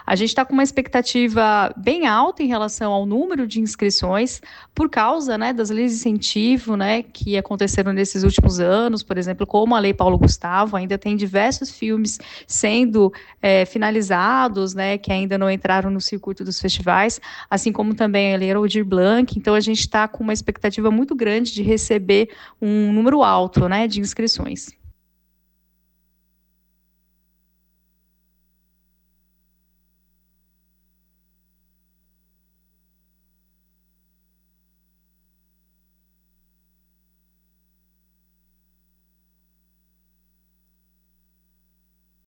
A gente está com uma expectativa bem alta em relação ao número de inscrições, por causa, né, das leis de incentivo, né, que aconteceram nesses últimos anos, por exemplo, como a Lei Paulo Gustavo, ainda tem diversos filmes sendo finalizados, né, que ainda não entraram no circuito dos festivais, assim como também a Lei Aldir Blanc. Então, a gente está com uma expectativa muito grande de receber um número alto, né, de inscrições.